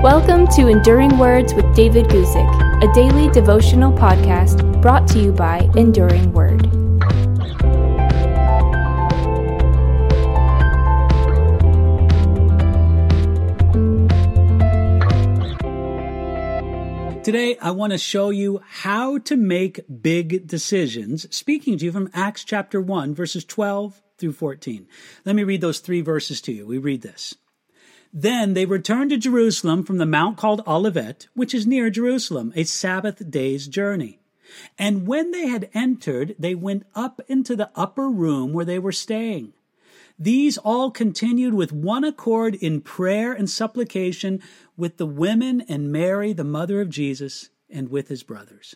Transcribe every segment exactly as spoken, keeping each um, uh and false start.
Welcome to Enduring Words with David Guzik, a daily devotional podcast brought to you by Enduring Word. Today, I want to show you how to make big decisions, speaking to you from Acts chapter one, verses twelve through fourteen. Let me read those three verses to you. We read this. Then they returned to Jerusalem from the mount called Olivet, which is near Jerusalem, a Sabbath day's journey. And when they had entered, they went up into the upper room where they were staying. These all continued with one accord in prayer and supplication with the women and Mary, the mother of Jesus, and with his brothers.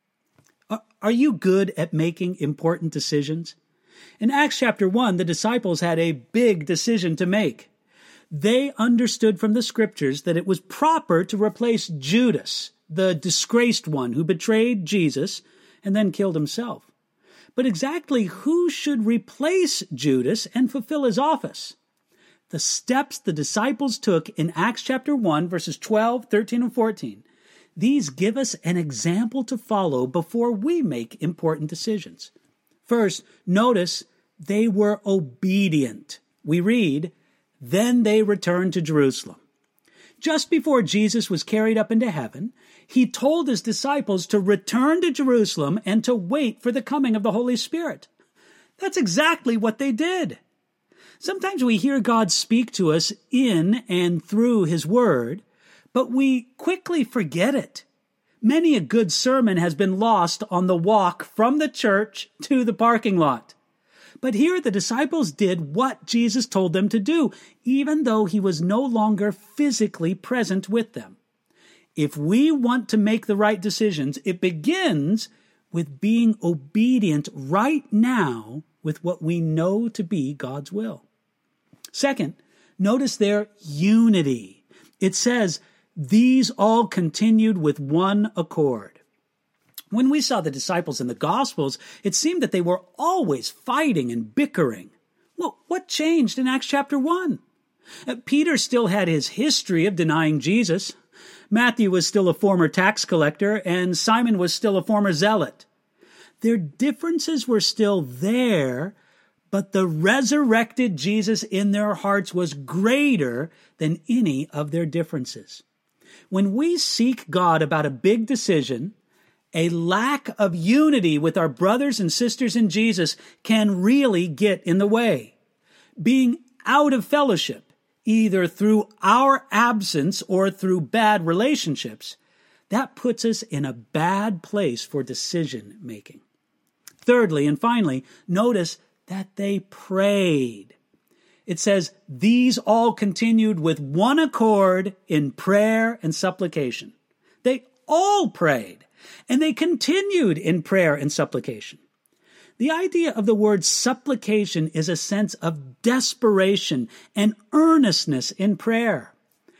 Are you good at making important decisions? In Acts chapter one, the disciples had a big decision to make. They understood from the scriptures that it was proper to replace Judas, the disgraced one who betrayed Jesus and then killed himself. But exactly who should replace Judas and fulfill his office? The steps the disciples took in Acts chapter one, verses twelve, thirteen, and fourteen, these give us an example to follow before we make important decisions. First, notice they were obedient. We read, Then they returned to Jerusalem. Just before Jesus was carried up into heaven, he told his disciples to return to Jerusalem and to wait for the coming of the Holy Spirit. That's exactly what they did. Sometimes we hear God speak to us in and through his word, but we quickly forget it. Many a good sermon has been lost on the walk from the church to the parking lot. But here the disciples did what Jesus told them to do, even though he was no longer physically present with them. If we want to make the right decisions, it begins with being obedient right now with what we know to be God's will. Second, notice their unity. It says, these all continued with one accord. When we saw the disciples in the Gospels, it seemed that they were always fighting and bickering. Well, what changed in Acts chapter one? Uh, Peter still had his history of denying Jesus. Matthew was still a former tax collector, and Simon was still a former zealot. Their differences were still there, but the resurrected Jesus in their hearts was greater than any of their differences. When we seek God about a big decision, a lack of unity with our brothers and sisters in Jesus can really get in the way. Being out of fellowship, either through our absence or through bad relationships, that puts us in a bad place for decision making. Thirdly, and finally, notice that they prayed. It says, these all continued with one accord in prayer and supplication. They all prayed. And they continued in prayer and supplication. The idea of the word supplication is a sense of desperation and earnestness in prayer.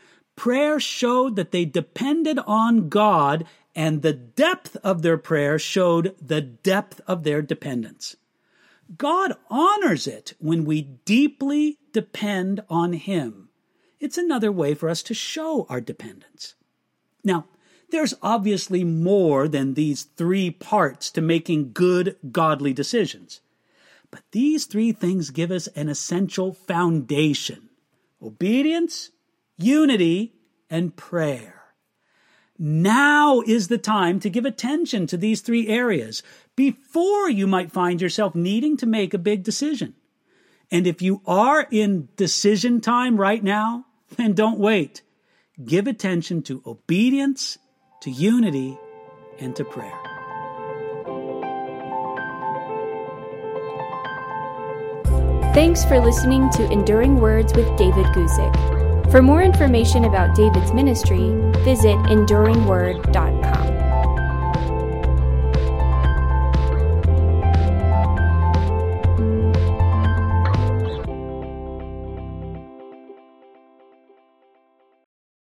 Prayer showed that they depended on God, and the depth of their prayer showed the depth of their dependence. God honors it when we deeply depend on him. It's another way for us to show our dependence. Now, there's obviously more than these three parts to making good, godly decisions. But these three things give us an essential foundation: obedience, unity, and prayer. Now is the time to give attention to these three areas before you might find yourself needing to make a big decision. And if you are in decision time right now, then don't wait. Give attention to obedience, to unity, and to prayer. Thanks for listening to Enduring Words with David Guzik. For more information about David's ministry, visit enduring word dot